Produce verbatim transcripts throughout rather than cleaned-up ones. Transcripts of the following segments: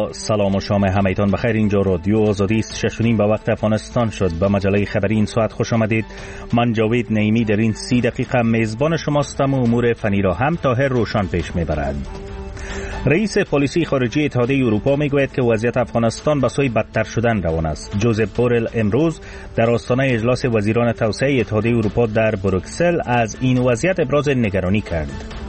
با سلام و شام همایتان بخیر. اینجا رادیو آزادی است. شش و نیم به وقت افغانستان شد. به مجله خبری این ساعت خوش آمدید. من جاوید نعیمی در این سی دقیقه میزبان شماستم و امور فنی را هم طاهر روشن پیش میبرد. رئیس پلیسی خارجی اتحادیه اروپا میگوید که وضعیت افغانستان به سوی بدتر شدن روان است. جوزف بورل امروز در آستانه اجلاس وزیران توسعه اتحادیه اروپا در بروکسل از این وضعیت ابراز نگرانی کرد.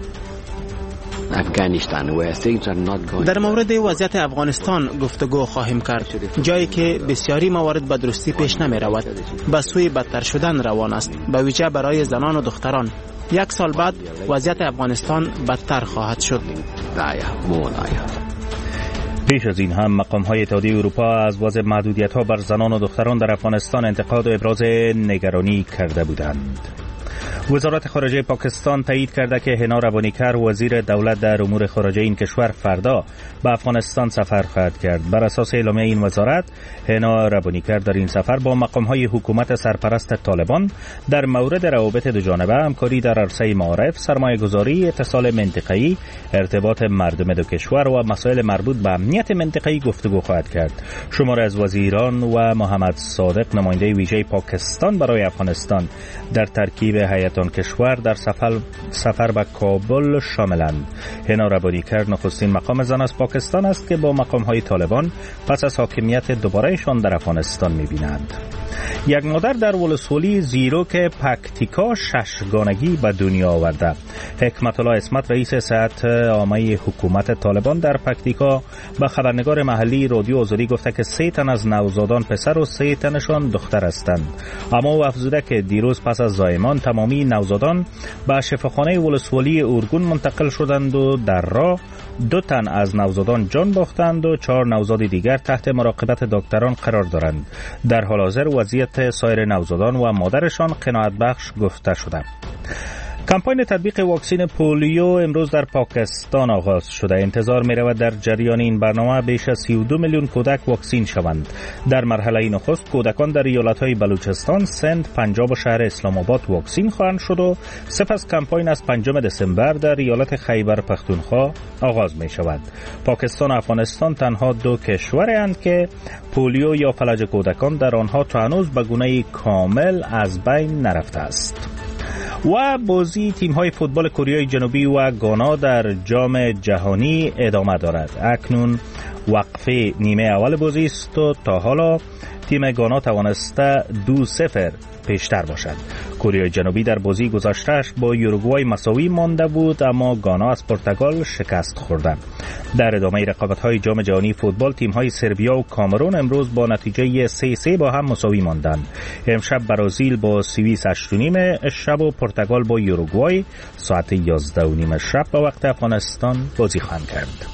در مورد وضعیت افغانستان گفتگو خواهیم کرد، جایی که بسیاری موارد به درستی پیش نمی رود، به سوی بدتر شدن روان است، به ویژه برای زنان و دختران. یک سال بعد وضعیت افغانستان بدتر خواهد شد. پیش از این هم مقام‌های اتحادیه اروپا از وضع محدودیت‌ها بر زنان و دختران در افغانستان انتقاد و ابراز نگرانی کرده بودند. وزارت خارجه پاکستان تایید کرده که هنا ربانیکر وزیر دولت در امور خارجه این کشور فردا به افغانستان سفر خواهد کرد. بر اساس اعلامیه این وزارت، هنا ربانیکر در این سفر با مقام‌های حکومت سرپرست طالبان در مورد روابط دو جانبه، همکاری در عرصه معارف، سرمایه‌گذاری، اتصال منطقه‌ای، ارتباط مردم دو کشور و مسائل مربوط به امنیت منطقه‌ای گفتگو خواهد کرد. شمار از وزیران و محمد صادق نماینده ویژه پاکستان برای افغانستان در ترکیب هیئت آن کشور در سفر سفر به کابل شاملند. هنا ربانیکر نخستین مقام زن از پاکستان است که با مقام‌های طالبان پس از حاکمیت دوبارهشان در افغانستان می‌بیند. یک مادر در ولسوالی زیروک پکتیکا ششگانگی به دنیا آورده. حکمت الله اسمت رئیس صحت عامه حکومت طالبان در پکتیکا به خبرنگار محلی رادیو آزادی گفته که سه تن از نوزادان پسر و سه تنشان دختر هستند. اما او افزوده که دیروز پس از زایمان تمامی نوزادان به شفاخانه ولسوالی اورگون منتقل شدند و در راه دو تن از نوزادان جان باختند و چهار نوزاد دیگر تحت مراقبت دکتران قرار دارند. در حال حاضر وضعیت سایر نوزادان و مادرشان قناعت بخش گفته شده. کمپاین تطبیق واکسن پولیو امروز در پاکستان آغاز شده. انتظار می رود در جریان این برنامه بیش از سی و دو میلیون کودک واکسین شوند. در مرحله نخست کودکان در ایالت‌های بلوچستان، سند، پنجاب و شهر اسلام آباد واکسین خواهند شد و سپس کمپاین از پنجم دسامبر در ایالت خیبر پختونخوا آغاز می شود. پاکستان و افغانستان تنها دو کشورند که پولیو یا فلج کودکان در آنها تا هنوز به گونه کامل از بین نرفته است. و بازی تیم‌های فوتبال کره جنوبی و گانا در جام جهانی ادامه دارد. اکنون وقفه نیمه اول بازی است و تا حالا تیم گانا توانسته دو صفر پیشتر باشد. کره جنوبی در بازی گذشته‌اش با یوروگوای مساوی مانده بود، اما گانا از پرتغال شکست خورده. در ادامه رقابت‌های جام جهانی فوتبال تیم‌های سربیا و کامرون امروز با نتیجه سه سه با هم مساوی ماندند. امشب برزیل با سوئیس هشت و نیم شب و پرتغال با یوروگوای ساعت یازده و نیم شب به وقت افغانستان بازی خواهند کرد.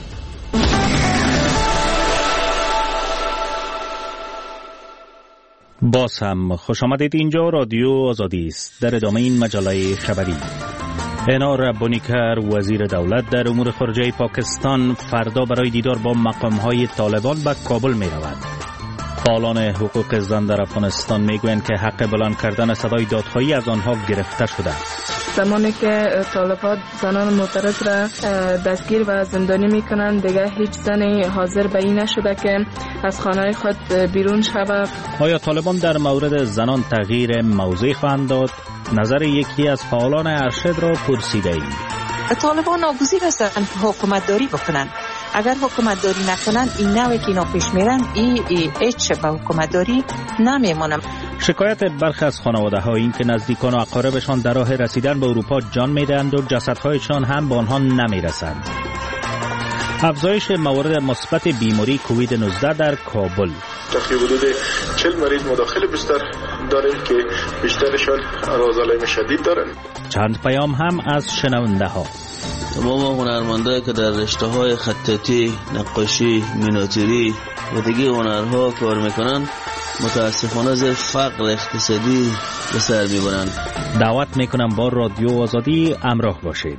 باز هم خوش آمدید. اینجا رادیو آزادی است. در ادامه این مجله خبری، هنا ربانیکر وزیر دولت در امور خارجه پاکستان فردا برای دیدار با مقام‌های طالبان به کابل می رود. فعالان حقوق زن در افغانستان میگویند که حق بلند کردن صدای دادخواهی از آنها گرفته شده. زمانی که طالبان زنان معترض را دستگیر و زندانی میکنند، دیگه هیچ زنی حاضر به این نشده که از خانه خود بیرون شود. آیا طالبان در مورد زنان تغییر موضع خواهند داد؟ نظر یکی از فعالان ارشد را پرسیده ایم. طالبان ناگزیر هستند حکومت داری بکنند. اگر حکومت داری نکنند، این نوعی که اینا پیش میرن ای, ای هیچ به حکومت داری نمیمونم. شکایت برخی از خانواده ها این که نزدیکان و اقاربشان در راه رسیدن به اروپا جان میدهند و جسدهایشان هم به آنها نمیرسند. افزایش موارد مثبت بیماری کووید نوزده در کابل. تقریبا حدود چهل مریض مداخل بستر داریم که بیشترشان عوارض شدید دارند. چند پیام هم از شنونده ها. تمام هنرمندایی که در رشته‌های خطاطی، نقاشی، میناتوری و دیگه هنرها کار میکنن متاسفانه زیر فقر اقتصادی به سر میبرند. دعوت میکنم با رادیو آزادی همراه باشید.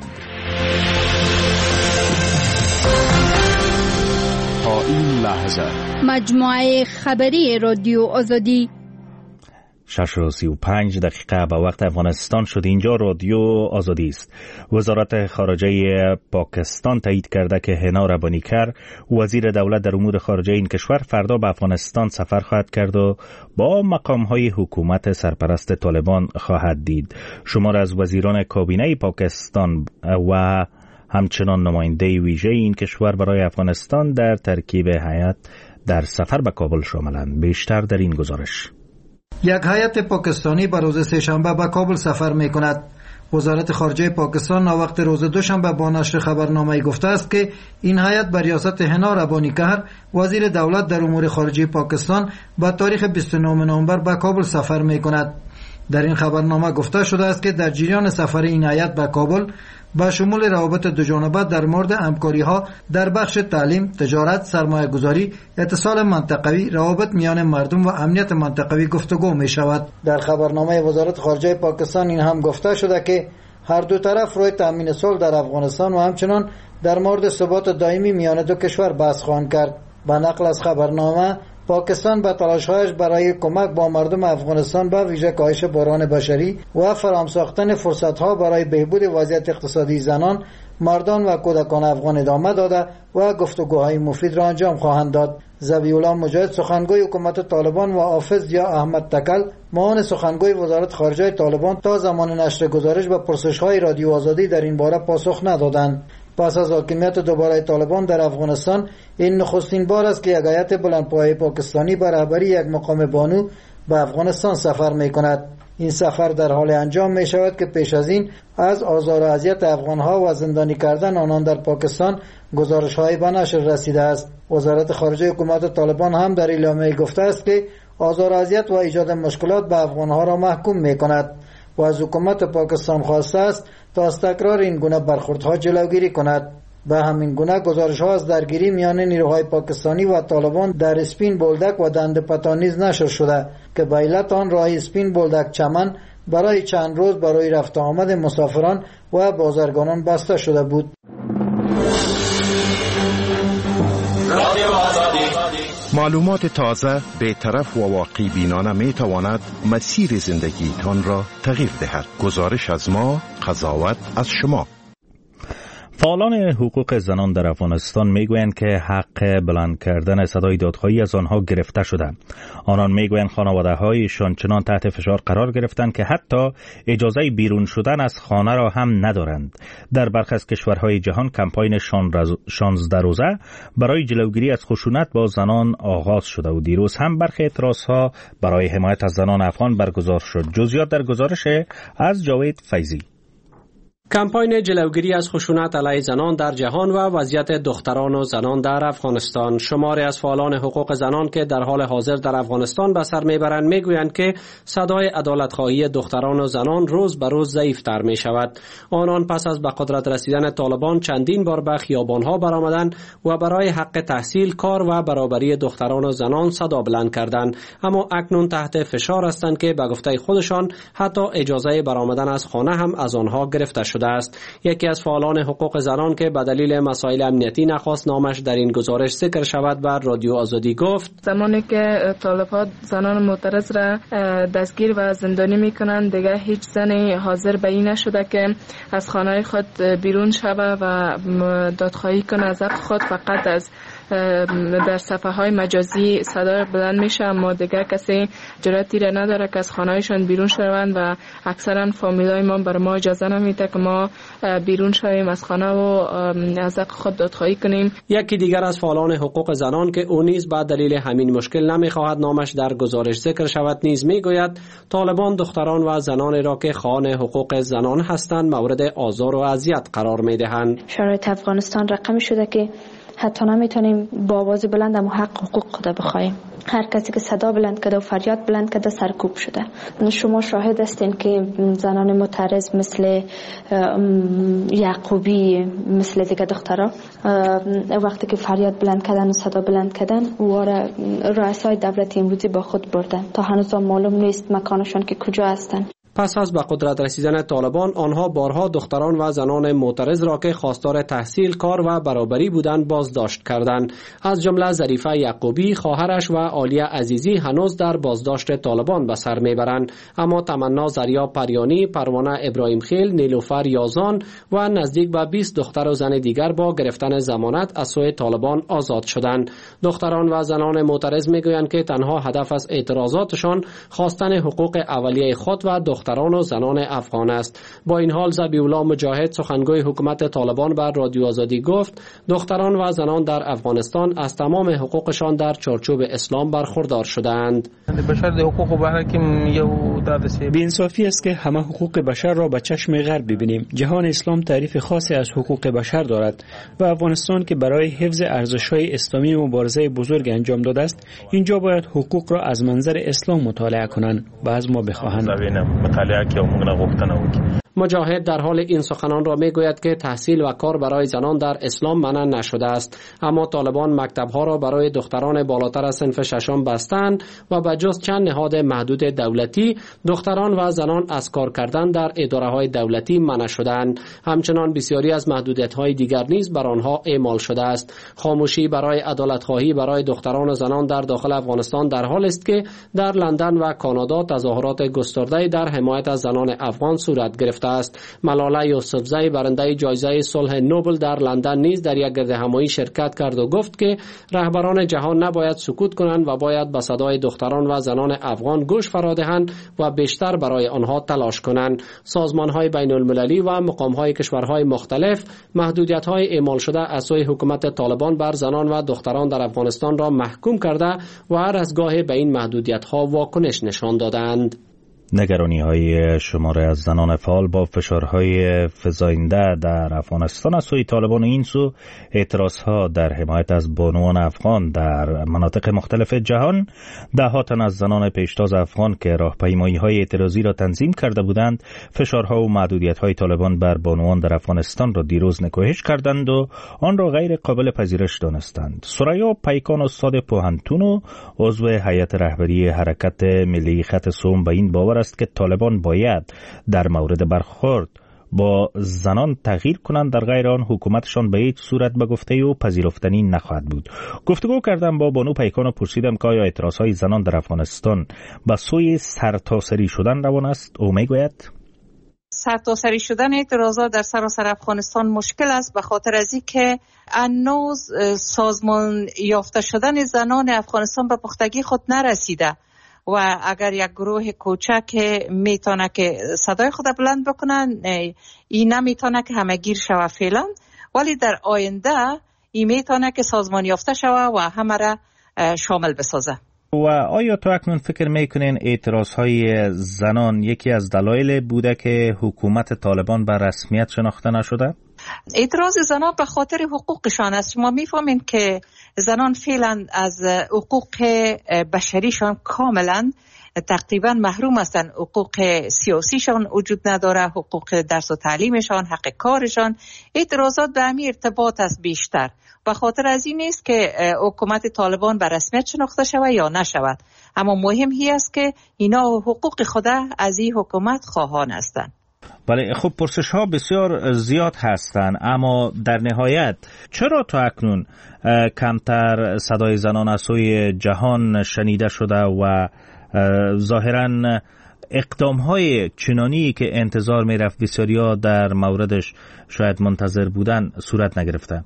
تا این لحظه مجموعه خبری رادیو آزادی. شش و سی و پنج دقیقه به وقت افغانستان شد. اینجا رادیو آزادی است. وزارت خارجه پاکستان تایید کرده که هنا ربانیکر وزیر دولت در امور خارجه این کشور فردا به افغانستان سفر خواهد کرد و با مقام‌های حکومت سرپرست طالبان خواهد دید. شمار از وزیران کابینه پاکستان و همچنان نماینده ویژه این کشور برای افغانستان در ترکیب هیئت در سفر به کابل شاملند. بیشتر در این گزارش. یک هیئت پاکستانی به روز سه‌شنبه به کابل سفر می کند. وزارت خارجه پاکستان ناوقت روز دوشنبه با نشر خبرنامه‌ای گفته است که این هیئت به ریاست هنا ربانیکر وزیر دولت در امور خارجه پاکستان به تاریخ بیست و نهم نوامبر به کابل سفر می کند. در این خبرنامه گفته شده است که در جریان سفر این هیئت به کابل با شمول روابط دوجانبه در مورد همکاری‌ها در بخش تعلیم، تجارت، سرمایه‌گذاری، اتصال منطقوی، روابط میان مردم و امنیت منطقوی گفتگو می شود. در خبرنامه وزارت خارجه پاکستان این هم گفته شده که هر دو طرف روی تامین صلح در افغانستان و همچنان در مورد ثبات دائمی میان دو کشور بحث خواهند کرد. به نقل از خبرنامه، پاکستان به تلاش‌هایش برای کمک با مردم افغانستان به ویژه کاهش بحران بشری و فراهم ساختن فرصت‌ها برای بهبود وضعیت اقتصادی زنان، مردان و کودکان افغان ادامه داده و گفتگوهای مفید را انجام خواهند داد. ذبیح‌الله مجاهد، سخنگوی حکومت طالبان، و حافظ یا احمد تکل، معاون سخنگوی وزارت خارجه طالبان، تا زمان نشر گزارش به پرسش‌های رادیو آزادی در این باره پاسخ ندادند. پس از حاکمیت دوباره طالبان در افغانستان، این نخستین بار است که یک هیئت بلندپایه پاکستانی به رهبری یک مقام بانو به افغانستان سفر می کند. این سفر در حال انجام می شود که پیش از این از آزار و اذیت افغانها و زندانی کردن آنان در پاکستان گزارش‌های به نشر رسیده است. وزارت خارجه حکومت طالبان هم در اعلامیه گفته است که آزار و اذیت و ایجاد مشکلات به افغانها را محکوم می کند و از حکومت پاکستان خواسته است تا از تکرار این گونه برخوردها جلوگیری کند. به همین گونه گزارش‌ها از درگیری میان نیروهای پاکستانی و طالبان در اسپین بولدک و دند پتان نیز نشر شده که به علت آن راه اسپین بولدک چمن برای چند روز برای رفت آمد مسافران و بازرگانان بسته شده بود. معلومات تازه، بی‌طرف و واقعی بینانه می تواند مسیر زندگیتان را تغییر دهد. گزارش از ما، قضاوت از شما. فعالان حقوق زنان در افغانستان میگویند که حق بلند کردن صدای دادخواهی از آنها گرفته شده. آنان میگویند خانواده‌هایشان چنان تحت فشار قرار گرفتند که حتی اجازه بیرون شدن از خانه را هم ندارند. در برخی از کشورهای جهان کمپاین شانزده روزه برای جلوگیری از خشونت با زنان آغاز شده و دیروز هم برخی اعتراضها برای حمایت از زنان افغان برگزار شد. جزئیات در گزارش از جاوید فیضی. کمپاین جلوگیری از خشونت علیه زنان در جهان و وضعیت دختران و زنان در افغانستان. شماری از فعالان حقوق زنان که در حال حاضر در افغانستان به سر میبرند میگویند که صدای عدالت‌خواهی دختران و زنان روز به روز ضعیف‌تر می شود. آنان پس از به قدرت رسیدن طالبان چندین بار به خیابان‌ها برآمدند و برای حق تحصیل، کار و برابری دختران و زنان صدا بلند کردند، اما اکنون تحت فشار هستند که به گفته خودشان حتی اجازه برآمدن از خانه هم از آنها گرفته شده است. یکی از فعالان حقوق زنان که به دلیل مسائل امنیتی نخواست نامش در این گزارش ذکر شود بر رادیو آزادی گفت: زمانی که طالبان زنان معترض را دستگیر و زندانی میکنند، دیگه هیچ زنی حاضر به این نشده که از خانه خود بیرون شود و دادخواهی کنه از حق خود. فقط از در صفحه های مجازی صدا بلند میشه، اما دیگه کسی جرأتی را نداره که از خانه‌شان بیرون شوند و اکثرا فامیلای ما بر ما اجازه نمیده که ما بیرون شویم از خانه و از حق خود دادخواهی کنیم. یکی دیگر از فعالان حقوق زنان که او نیز به دلیل همین مشکل نمیخواهد نامش در گزارش ذکر شود نیز میگوید طالبان دختران و زنان را که خواهان حقوق زنان هستند مورد آزار و اذیت قرار میدهند. شرایط افغانستان رقمی شده که حتی نمیتونیم با آواز بلند اما حق حقوق خود بخوایم. هر کسی که صدا بلند کرده و فریاد بلند کرده سرکوب شده. شما شاهد هستین که زنان معترض مثل یعقوبی، مثل دیگه دخترها، وقتی که فریاد بلند کردن و صدا بلند کردن واره رؤسای دولت امروزی با خود بردن تا هنوز معلوم نیست مکانشان که کجا هستن. پس از به قدرت رسیدن طالبان آنها بارها دختران و زنان معترض را که خواستار تحصیل، کار و برابری بودند بازداشت کردند. از جمله ظریفه یعقوبی، خواهرش و عالیه عزیزی هنوز در بازداشت طالبان به سر میبرند، اما تمنا زریا پریانی، پروانه ابراهیم خیل، نیلوفر یازان و نزدیک به بیست دختر و زن دیگر با گرفتن ضمانت از سوی طالبان آزاد شدند. دختران و زنان معترض میگویند که تنها هدف از اعتراضاتشان خواستن حقوق اولیه خود و دختران و زنان افغان است. با این حال ذبیح‌الله مجاهد، سخنگوی حکومت طالبان، بر رادیو آزادی گفت دختران و زنان در افغانستان از تمام حقوقشان در چارچوب اسلام برخوردار شدند. بی‌انصافی است که همه حقوق بشر را به چشم غرب ببینیم. جهان اسلام تعریف خاصی از حقوق بشر دارد و افغانستان که برای حفظ ارزش‌های اسلامی مبارزه بزرگ انجام داده است، اینجا باید حقوق را از منظر اسلام مطالعه کنند و از ما بخواهند. مجاهد در حال این سخنان را میگوید که تحصیل و کار برای زنان در اسلام منع نشده است، اما طالبان مکتب‌ها را برای دختران بالاتر از صنف ششم بستند و به جز چند نهاد محدود دولتی، دختران و زنان از کار کردن در اداره‌های دولتی منع شدند. همچنان بسیاری از محدودیت‌های دیگر نیز بر آنها اعمال شده است. خاموشی برای عدالت‌خواهی برای دختران و زنان در داخل افغانستان در حال است که در لندن و کانادا تظاهرات گسترده در حمایت از زنان افغان صورت گرفت است. ملاله یوسفزئی، برنده جایزه صلح نوبل در لندن، نیز در یک گردهمایی شرکت کرد و گفت که رهبران جهان نباید سکوت کنند و باید به صدای دختران و زنان افغان گوش فرا دهند و بیشتر برای آنها تلاش کنند. سازمان‌های بین‌المللی و مقام‌های کشورهای مختلف محدودیت‌های اعمال شده از سوی حکومت طالبان بر زنان و دختران در افغانستان را محکوم کرده و هر از گاهی به این محدودیت‌ها واکنش نشان دادند. نگرانی های شماره از زنان فعال با فشارهای فزاینده در افغانستان از سوی طالبان و این سو اعتراض ها در حمایت از بانوان افغان در مناطق مختلف جهان، ده ها تن از زنان پیشتاز افغان که راهپیمایی های اعتراضی را تنظیم کرده بودند، فشارها و محدودیت های طالبان بر بانوان در افغانستان را دیروز نکوهش کردند و آن را غیر قابل پذیرش دانستند. سریا پیکان، استاد پوهنتون و عضو هیئت رهبری حرکت ملی خط سوم، به این باور است که طالبان باید در مورد برخورد با زنان تغییر کنند، در غیر آن حکومتشان به هیچ صورت به گفته و پذیرفتنی نخواهد بود. گفتگو کردم با بانو پیکان و پرسیدم که آیا اعتراضهای زنان در افغانستان به سوی سرتاسری شدن روان است. او میگوید سرتاسری شدن اعتراضات در سراسر افغانستان مشکل است، به خاطر از اینکه هنوز سازمان یافته شدن زنان افغانستان به پختگی خود نرسیده و اگر یک گروه کوچک میتونه که صدای خود بلند بکنن، این نمیتونه که همه گیر شوه فعلا، ولی در آینده این میتونه که سازمان یافته شوه و همه را شامل بسازه. و آیا تو اکنون فکر میکنین اعتراضهای زنان یکی از دلایل بوده که حکومت طالبان به رسمیت شناخته نشده؟ اعتراض زنان به خاطر حقوقشان است. شما میفهمین که زنان فعلا از حقوق بشریشان کاملا تقریبا محروم هستند. حقوق سیاسیشان وجود نداره، حقوق درس و تعلیمشان، حق کارشان. اعتراضات به همین ارتباط است بیشتر. به خاطر از این نیست که حکومت طالبان به رسمیت شناخته شود یا نشود، اما مهم هی است که اینا حقوق خود از این حکومت خواهان هستند. بله، خب پرسش ها بسیار زیاد هستند، اما در نهایت چرا تا اکنون کمتر صدای زنان از سوی جهان شنیده شده و ظاهراً اقدام های چنانی که انتظار می رفت بسیاریا در موردش شاید منتظر بودن صورت نگرفته؟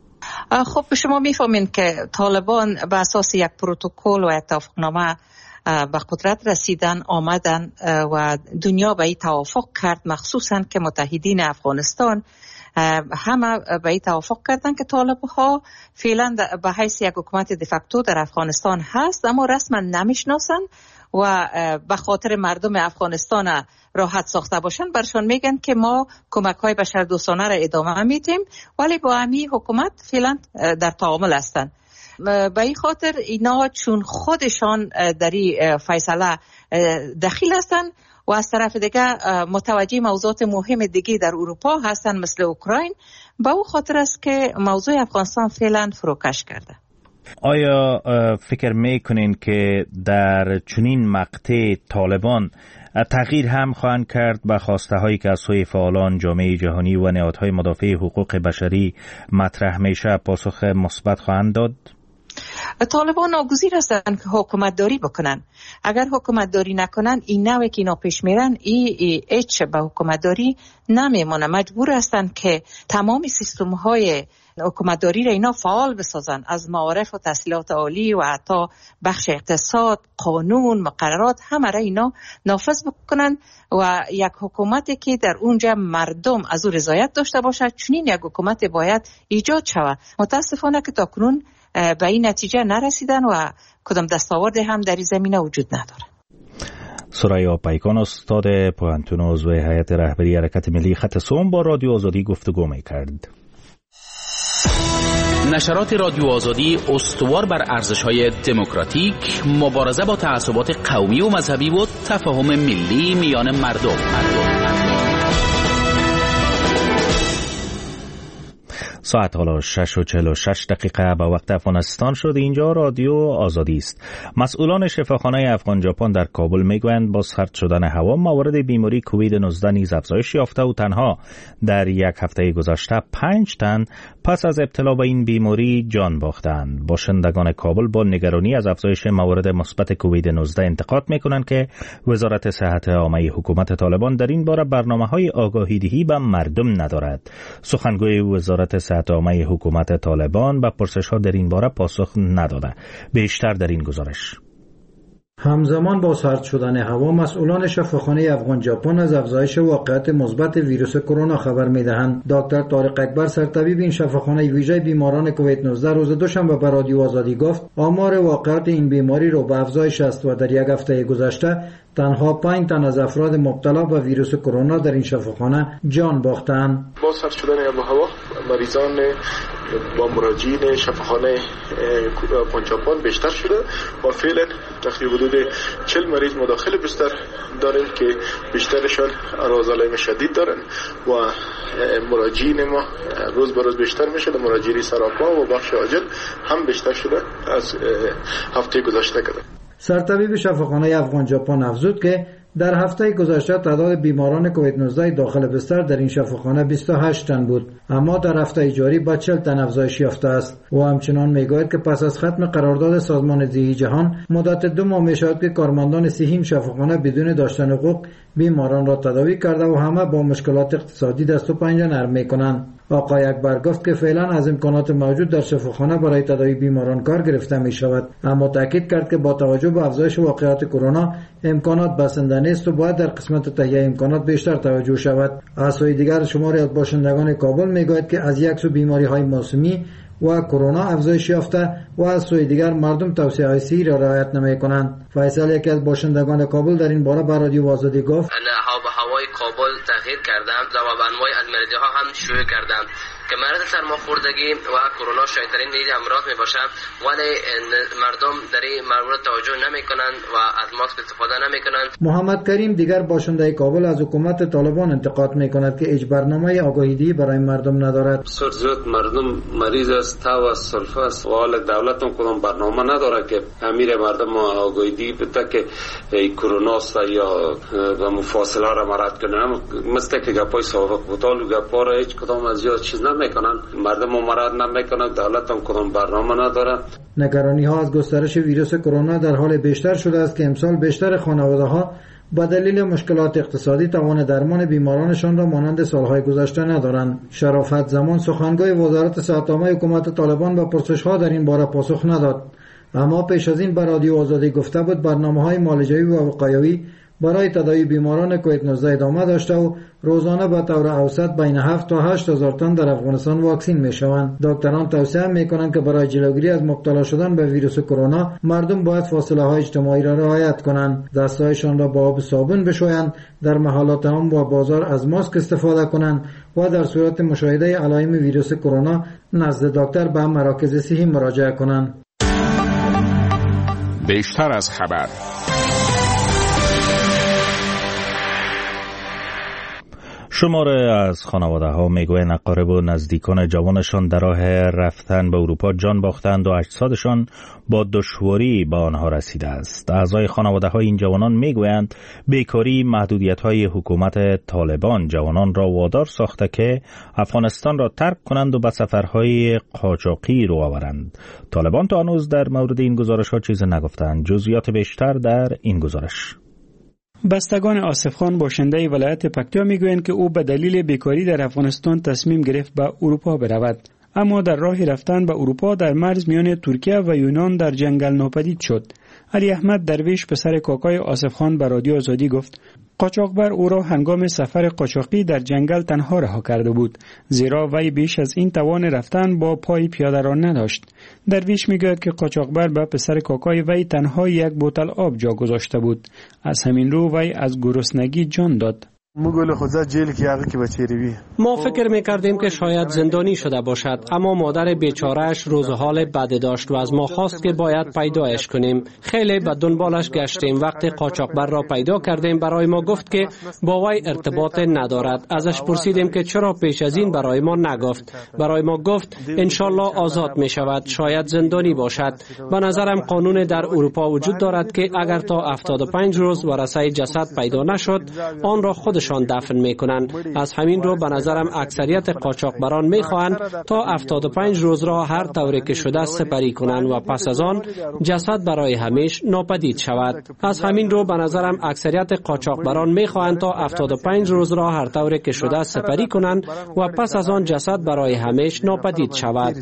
خب شما میفهمین که طالبان به اساس یک پروتکل و یک توافقنامه به قدرت رسیدن، آمدن و دنیا به این توافق کرد، مخصوصا که متحدین افغانستان همه به این توافق کردن که طالب ها فعلا به حیث یک حکومت دفکتو در افغانستان هست، اما رسما نمیشناسن و به خاطر مردم افغانستان راحت ساخته باشن برشان میگن که ما کمک های بشردوستانه را ادامه میدیم، ولی با همین حکومت فعلا در تعامل هستن. به این خاطر اینا چون خودشان در این فیصله دخیل هستن و از طرف دیگه متوجه موضوعات مهم دیگه در اروپا هستن مثل اوکراین، به او خاطر است که موضوع افغانستان فعلا فروکش کرده. آیا فکر میکنین که در چنین مقطع طالبان تغییر هم خواهند کرد به خواسته هایی که از سوی فعالان جامعه جهانی و نهادهای مدافع حقوق بشری مطرح میشه پاسخ مثبت خواهند داد؟ طالبان ناگزیر هستند که حکومت داری بکنن. اگر حکومت داری نکنن این نوعی که اینا پیش میرن ای, ای ایچ به حکومت داری نمیمونه. مجبور هستند که تمام سیستم های حکومتداری را اینا فعال بسازن، از معارف و تحصیلات عالی و حتی بخش اقتصاد، قانون، مقررات، همه را اینا نافذ بکنن و یک حکومتی که در اونجا مردم از او رضایت داشته باشد، چنین یک حکومت باید ایجاد شود. متاسفانه که تاکنون به این نتیجه نرسیدن و کدام دستاورد هم در این زمینه وجود نداره. سریا پیکان استاد پوهنتون عضو هیئت رهبری حرکت ملی خط سوم با رادیو آزادی گفتگو می‌کرد. نشرات رادیو آزادی استوار بر ارزش‌های دموکراتیک، مبارزه با تعصبات قومی و مذهبی و تفاهم ملی میان مردم. مردم. ساعت حالا شش و چهل و شش دقیقه به وقت افغانستان شد. اینجا رادیو آزادی است. مسئولان شفاخانه افغان ژاپن در کابل میگویند با سرد شدن هوا موارد بیماری کووید نوزده نیز افزایش یافته و تنها در یک هفته گذشته پنج تن پس از ابتلا به این بیماری جان باختند. باشندگان کابل با نگرانی از افزایش موارد مثبت کووید نوزده انتقاد میکنند که وزارت صحت عامه حکومت طالبان در این باره برنامه‌های آگاهی‌دهی به مردم ندارد. سخنگوی وزارت صحت عامه حکومت طالبان به پرسش‌ها در این باره پاسخ نداده. بیشتر در این گزارش. همزمان با سرد شدن هوا مسئولان شفاخانه افغان ژاپن از افزایش واقعیت مثبت ویروس کرونا خبر می‌دهند. دکتر طارق اکبر سرطبیب این شفاخانه ویژه بیماران کووید نوزده روز دوشنبه به رادیو آزادی گفت آمار واقعیت این بیماری رو به افزایش است و در یک هفته گذشته تنها پنج تن از افراد مبتلا به ویروس کرونا در این شفاخانه جان باختند. با سرد شدن هوا مریضان با مراجعین شفاخانه افغان ژاپن بیشتر شده و فعلا تقریبا حدود چهل مریض مداخل بستر داریم که بیشترشان عرض شدید دارن و مراجعین ما روز به روز بیشتر میشه. مراجعین سراپا و بخش عاجل هم بیشتر شده از هفته گذشته کرده. سرطبیب شفاخانه افغان ژاپن افزود که در هفته گذشته تعداد بیماران کووید نوزده داخل بستر در این شفاخانه بیست و هشت تن بود، اما در هفته جاری با چهل تن افزایش یافته است. و همچنان میگوید که پس از ختم قرارداد سازمان صحی جهان مدت دو ماه میشود که کارمندان صحی شفاخانه بدون داشتن حقوق بیماران را تداوی کرده و همه با مشکلات اقتصادی دست و پنجه نرم میکنند. آقای اکبر گفت که فعلا از امکانات موجود در شفاخانه برای تداوی بیماران کار گرفته می شود، اما تاکید کرد که با توجه به افزایش واقعیت کرونا امکانات بسنده نیست و باید در قسمت تهیه امکانات بیشتر توجه شود. از سوی دیگر شماری از باشندگان کابل میگوید که از یک سو بیماری های موسمی و کرونا افزایش یافته و از سوی دیگر مردم توصیه های صحی را رعایت نمی کنند. فیصل یکی از باشندگان کابل در این باره به رادیو آزادی گفت هوای کابل تغییر کردند و به انواع ادمیردی ها هم شروع کردند که مرض سرماخوردگی و کرونا شایع‌ترین نیز امراض می باشند، ولی مردم در این مورد توجه نمی کنند و از ماسک استفاده نمی کنند. محمد کریم دیگر باشنده کابل از حکومت طالبان انتقاد می کند که هیچ برنامه آگاهی‌دهی برای مردم ندارد. بسیار زیاد مردم مریض است، تاو است، سلفه است و حال دولت هم کدام برنامه نداره که امیر مردم آگاهی‌دهی بده که کرونا است یا به مفاصله را مراد کنه. مثل که گپای سابق بودال و گپا را هیچ کدام از زیاد چیز نمیکنن، مردم مراد نمیکنن، دولت هم کدام برنامه نداره. نگرانی ها از گسترش ویروس کرونا در حال بیشتر شده است که امسال بیشتر خانواده ها با دلیل مشکلات اقتصادی توان درمان بیمارانشان را مانند سالهای گذشته ندارند. شرافت زمان سخنگوی وزارت صحت عامه حکومت طالبان به پرسش‌ها در این باره پاسخ نداد، اما پیش از این به رادیو آزادی گفته بود برنامه‌های معالجوی و وقایوی برای تداوی بیماران کووید نوزده ادامه داشته و روزانه به طور اوسط بین هفت تا هشت هزار تن در افغانستان واکسین میشوند. دکتران توصیه میکنند که برای جلوگیری از مبتلا شدن به ویروس کرونا مردم باید فاصله های اجتماعی را رعایت کنند، دستهایشان را با آب صابون بشویند، در محلات عام و بازار از ماسک استفاده کنند و در صورت مشاهده علائم ویروس کرونا نزد دکتر به مراکز صحی مراجعه کنند. بیشتر از خبر. شماره از خانواده ها میگویند اقارب و نزدیکان جوانشان در راه رفتن به اروپا جان باختند و اجسادشان با دشواری به آنها رسیده است. اعضای خانواده های این جوانان میگویند بیکاری محدودیت های حکومت طالبان جوانان را وادار ساخته که افغانستان را ترک کنند و به سفرهای قاچاقی رو آورند. طالبان تا هنوز در مورد این گزارش ها چیز نگفتند. جزئیات بیشتر در این گزارش. بستگان آصف خان باشنده ولایت پکتیا میگویند که او به دلیل بیکاری در افغانستان تصمیم گرفت به اروپا برود، اما در راه رفتن به اروپا در مرز میان ترکیه و یونان در جنگل ناپدید شد. علی احمد درویش پسر کاکای آصف خان به رادیو آزادی گفت قاچاقبر او را هنگام سفر قاچاقی در جنگل تنها رها کرده بود، زیرا وی بیش از این توان رفتن با پای پیاده را نداشت. درویش میگوید که قاچاقبر به پسر کاکای وی تنها یک بوتل آب جا گذاشته بود. از همین رو وی از گرسنگی جان داد. ما فکر میکردیم که شاید زندانی شده باشد، اما مادر بیچارهش روز حال بدی داشت و از ما خواست که باید پیدایش کنیم. خیلی به دنبالش گشتیم. وقتی قاچاقبر را پیدا کردیم برای ما گفت که با وی ارتباط ندارد. ازش پرسیدیم که چرا پیش از این برای ما نگفت. برای ما گفت انشالله آزاد می شود، شاید زندانی باشد. به نظرم قانون در اروپا وجود دارد که اگر تا هفتاد و پنج روز ورثه جسد پیدا نشد آن را خودشان دفن میکنند. از همین رو به نظرم اکثریت قاچاقبران میخواهند تا هفتاد و پنج روز را هر طوری که شده سپری کنند و پس از آن جسد برای همیشه ناپدید شود. از همین رو به نظرم اکثریت قاچاقبران میخواهند تا هفتاد و پنج روز را هر طوری که شده سپری کنند و پس از آن جسد برای همیشه ناپدید شود.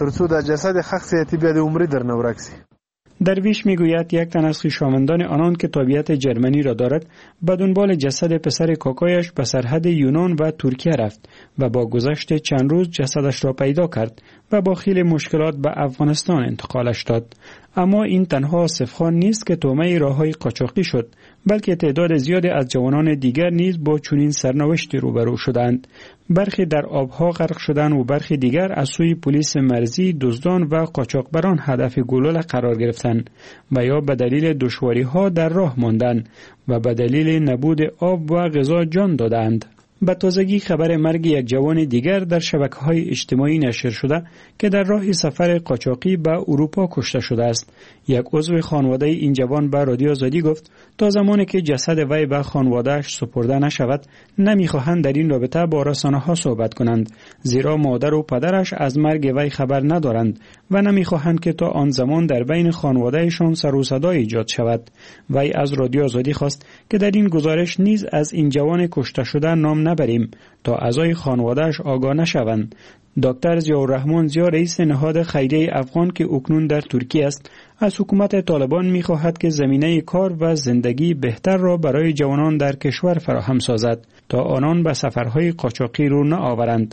درویش میگوید یک تن از خویشاوندان آنان که تابعیت جرمنی را دارد به دنبال جسد پسر کاکایش به سرحد یونان و ترکیه رفت و با گذشت چند روز جسدش را پیدا کرد و با خیلی مشکلات به افغانستان انتقالش داد. اما این تنها آصف خان نیست که طعمه راههای قاچاقی شد، بلکه تعداد زیادی از جوانان دیگر نیز با چنین سرنوشتی روبرو شدند. برخی در آبها غرق شدند و برخی دیگر از سوی پلیس مرزی، دزدان و قاچاقبران هدف گلوله قرار گرفتند و یا به دلیل دشواری‌ها در راه ماندند و به دلیل نبود آب و غذا جان دادند. به تازگی خبر مرگ یک جوان دیگر در شبکه‌های اجتماعی نشر شده که در راه سفر قاچاقی به اروپا کشته شده است. یک عضو خانواده این جوان به رادیو آزادی گفت تا زمانی که جسد وی به خانواده‌اش سپرده نشود نمی‌خواهند در این رابطه با رسانه‌ها صحبت کنند، زیرا مادر و پدرش از مرگ وی خبر ندارند و نمی‌خواهند که تا آن زمان در بین خانواده‌شان سر و صدا ایجاد شود. وی از رادیو آزادی خواست که در این گزارش نیز از این جوان کشته شده نام نبریم تا اعضای خانواده‌اش آگاه نشوند. دکتر ضیاءالرحمن ضیا رئیس نهاد خیریه افغان که اکنون در ترکیه است از حکومت طالبان می‌خواهد که زمینه کار و زندگی بهتر را برای جوانان در کشور فراهم سازد تا آنان به سفرهای قاچاقی رو نآورند.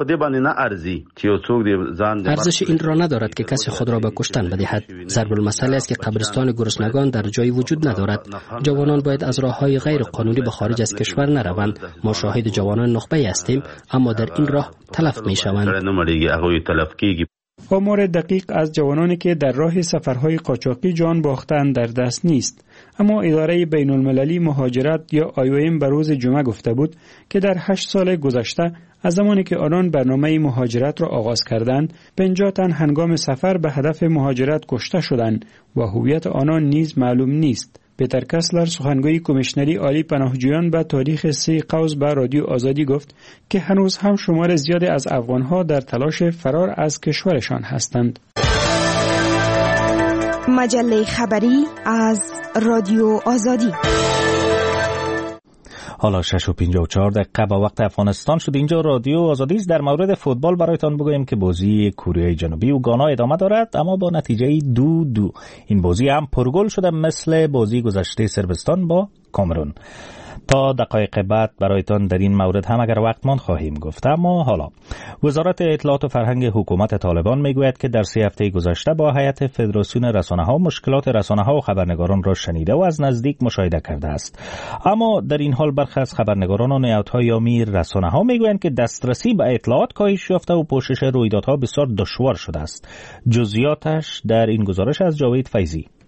ارزش این را ندارد که کسی خود را به کشتن بدهد. ضرب المثل است که قبرستان گرسنگان در جایی وجود ندارد. جوانان باید از راه‌های غیر قانونی به خارج از کشور نروند. ما شاهد جوانان نخبه هستیم اما در این راه تلف می‌شوند. آمار دقیق از جوانانی که در راه سفرهای قاچاقی جان باختند در دست نیست، اما اداره بین المللی مهاجرت یا آی او ام به روز جمعه گفته بود که در هشت سال گذشته از زمانی که آنان برنامه مهاجرت را آغاز کردند پنجاه تن هنگام سفر به هدف مهاجرت کشته شدند و هویت آنان نیز معلوم نیست. پیتر کسلر سخنگوی کمیشنری عالی پناهجویان به تاریخ سه قوس به رادیو آزادی گفت که هنوز هم شمار زیادی از افغانها در تلاش فرار از کشورشان هستند. مجله خبری از رادیو آزادی. حالا شش و پنجاه و چهار دقیقه با وقت افغانستان شد. اینجا رادیو آزادی است. در مورد فوتبال برایتان بگویم که بازی کره جنوبی و گانا ادامه دارد اما با نتیجه دو دو. این بازی هم پرگل شده مثل بازی گذشته صربستان با کامرون. تا دقایق بعد برایتان در این مورد هم اگر وقت ماند خواهیم گفت. اما حالا وزارت اطلاعات و فرهنگ حکومت طالبان میگوید که در سه هفته گذشته با هیئت فدراسیون رسانه‌ها مشکلات رسانه‌ها و خبرنگاران را شنیده و از نزدیک مشاهده کرده است. اما در این حال برخی از خبرنگاران و نهادهای یامی رسانه‌ها میگویند که دسترسی به اطلاعات کاهش یافته و پوشش رویدادها بسیار دشوار شده است. جزئیاتش در این گزارش از جاوید فیضی.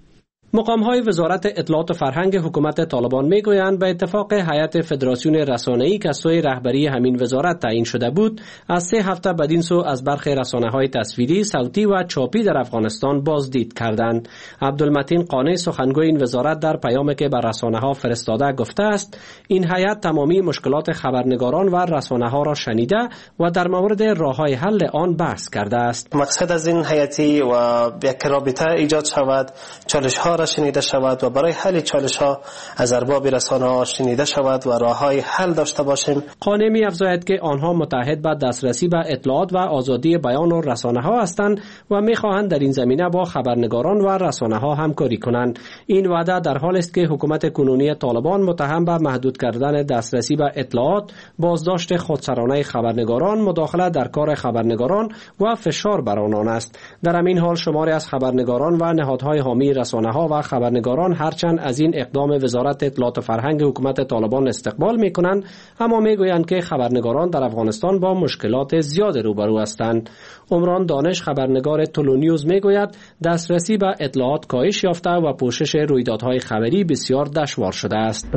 مقام‌های وزارت اطلاعات و فرهنگ حکومت طالبان میگویند به اتفاق هیئت فدراسیون رسانه‌ای که سوی رهبری همین وزارت تعیین شده بود، از سه هفته بدین سو از برخی رسانه‌های تصویری، صوتی و چاپی در افغانستان بازدید کردند. عبدالمتین قانع سخنگوی این وزارت در پیامی که بر رسانه‌ها فرستاده گفته است این هیئت تمامی مشکلات خبرنگاران و رسانه‌ها را شنیده و در مورد راه‌های حل آن بحث کرده است. مقصد از این هیئتی و یک رابطه ایجاد شود، چالش‌ها را شنیده شود و برای حل چالش‌ها از ارباب رسانه‌ها شنیده شود و راه‌های حل داشته باشیم. قانع می‌افزاید که آنها متحد به دسترسی به اطلاعات و آزادی بیان و رسانه‌ها هستند و می‌خواهند در این زمینه با خبرنگاران و رسانه‌ها همکاری کنند. این وعده در حالی است که حکومت کنونی طالبان متهم به محدود کردن دسترسی به اطلاعات، بازداشت خودسرانه خبرنگاران، مداخله در کار خبرنگاران و فشار بر آنان است. در همین حال شماری از خبرنگاران و نهادهای حامی رسانه‌ها و خبرنگاران هرچند از این اقدام وزارت اطلاعات و فرهنگ حکومت طالبان استقبال می‌کنند، اما می‌گویند که خبرنگاران در افغانستان با مشکلات زیاد روبرو هستند. عمران دانش خبرنگار تولونیوز می‌گوید دسترسی به اطلاعات کاهش یافته و پوشش رویدادهای خبری بسیار دشوار شده است.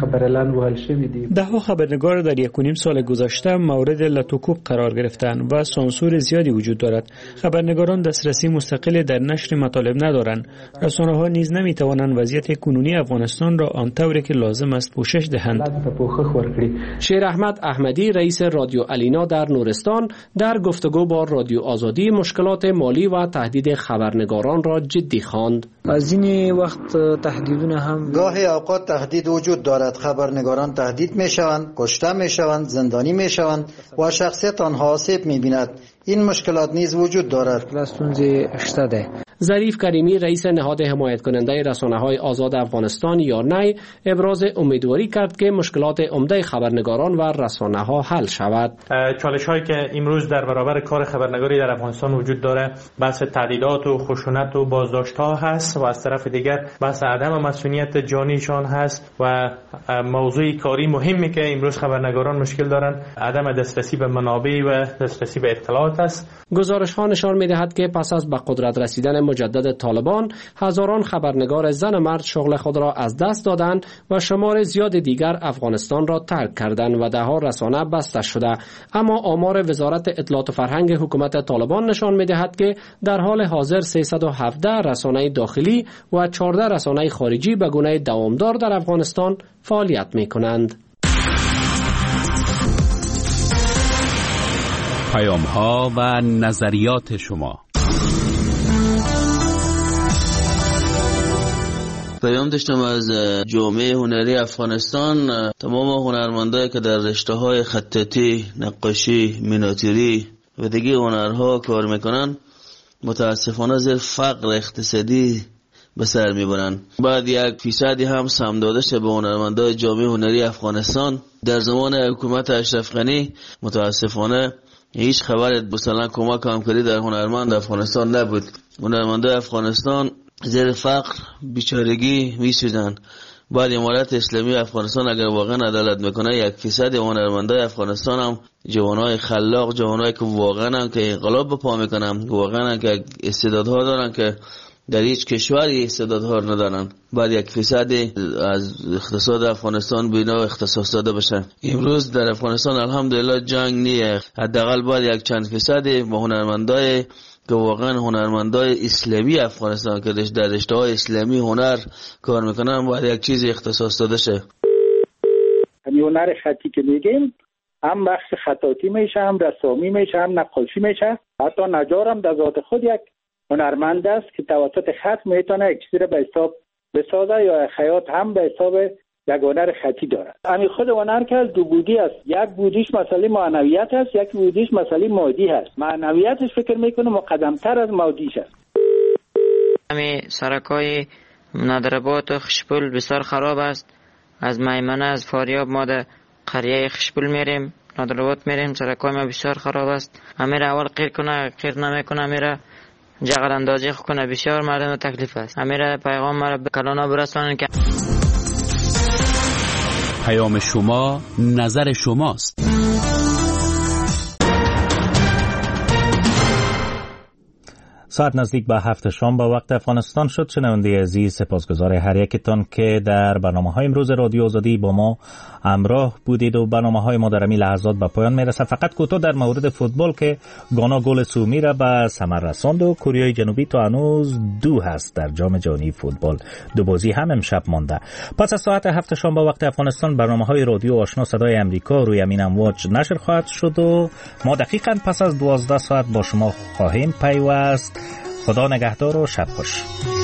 ده‌ها خبرنگار در یک و نیم سال گذشته مورد لطوکوب قرار گرفتند و سانسور زیادی وجود دارد. خبرنگاران دسترسی مستقل در نشر مطالب ندارند. رسانه‌ها نیز نمی‌توانند وضعیت کنونی افغانستان را آنطوری که لازم است پوشش دهند. شیر احمد احمدی رئیس رادیو الینا در نورستان در گفتگو با رادیو آزادی مشکلات مالی و تهدید خبرنگاران را جدی خواند. از این وقت تهدیدونه هم گاهی اوقات تهدید وجود دارد. خبرنگاران تهدید میشوند، کشته میشوند، زندانی میشوند و شخصیت آنها آسیب میبیند. این مشکلات نیز وجود دارد. ظریف کریمی رئیس نهاد حمایت کننده رسانه‌های آزاد افغانستان یارنی ابراز امیدواری کرد که مشکلات عمده خبرنگاران و رسانه‌ها حل شود. چالش‌هایی که امروز در برابر کار خبرنگاری در افغانستان وجود داره بحث تهدیدات و خشونت و بازداشت‌ها هست و از طرف دیگر بحث عدم مسئولیت جانیشان هست و موضوع کاری مهمی که امروز خبرنگاران مشکل دارن عدم دسترسی به منابع و دسترسی به اطلاعات است. گزارش‌ها نشان می‌دهد که پس از به قدرت رسیدن مجدد طالبان هزاران خبرنگار زن و مرد شغل خود را از دست دادند و شمار زیاد دیگر افغانستان را ترک کردند و ده‌ها رسانه بسته شده. اما آمار وزارت اطلاعات و فرهنگ حکومت طالبان نشان می‌دهد که در حال حاضر سیصد و هفده رسانه داخلی و چهارده رسانه خارجی به گونه دوامدار در افغانستان فعالیت می‌کنند. پیام‌ها و نظریات شما. پیام داشتم از جامعه هنری افغانستان. تمام هنرمندایی که در رشته‌های خطاطی، نقاشی، میناتوری و دیگه هنرها کار میکنن متاسفانه زیر فقر اقتصادی به سر میبرن. بعد یک فیصدی هم سهم داده شده به هنرمندای جامعه هنری افغانستان. در زمان حکومت اشرف غنی متاسفانه هیچ خبر مثلا کمک همکاری در هنرمند افغانستان نبود. هنرمندای افغانستان زیر فقر بیچارگی میسوزن. بعد امارت اسلامی افغانستان اگر واقعا عدالت میکنه یک فیصد هنرمندای افغانستان هم جوانای خلاق، جوانایی که واقعا که انقلاب به پا میکنن، واقعا که استعدادها دارن که در هیچ کشوری استعدادها ندارن، بعد یک فیصد از اقتصاد افغانستان بینا اختصاص داده بشه. امروز در افغانستان الحمدلله جنگ نیه، حداقل باید یک چند فیصد با هنرمندای که واقعا هنرمندای اسلامی افغانستان که در رشته‌های اسلامی هنر کار میکنن باید یک چیزی اختصاص داده شه. همین هنر خطی که میگیم هم بخش خطاطی میشه، هم رسامی میشه، هم نقاشی میشه. حتی نجار هم در ذات خود یک هنرمند است که توسط خط میتونه یک چیزی رو به حساب بسازه یا خیاط هم به حساب یک هنر خطی دارد. همین خود هنر که از دو بودی است. یک بودیش مسئله معنویت است، یک بودیش مسئله مادی است. معنویتش فکر میکنه مقدمتر از مادیش است. همین سرکای ندربات و خشپول بسیار خراب است. از میمنه از فاریاب ما در قریه خشپول میریم، ندربات میریم، سرکای ما بسیار خراب است. امیر اول قیر کنه، قیر نمیکنه، امیر جغل اندازی کنه، بسیار مردم تکلیف است. امیر پیغام مرا به کلانا برسانن که پیام شما نظر شماست. ساعت نزدیک به هفت شام با وقت افغانستان شد. شنونده عزیز، سپاسگزار هر یکتان که در برنامه‌های امروز رادیو آزادی با ما همراه بودید و برنامه‌های ما در همین لحظات به پایان میرسه. فقط کوتاه در مورد فوتبال که گانا گل سومی را به ثمر رساند و کره جنوبی تا هنوز دو هست در جام جهانی فوتبال. دو بازی هم امشب مانده. پس از ساعت هفت شام با وقت افغانستان برنامه‌های رادیو آشنا صدای امریکا روی همین امواج نشر خواهد شد و ما دقیقاً پس از دوازده ساعت با شما خواهیم پیوست. خدا نگهدار و شب خوش.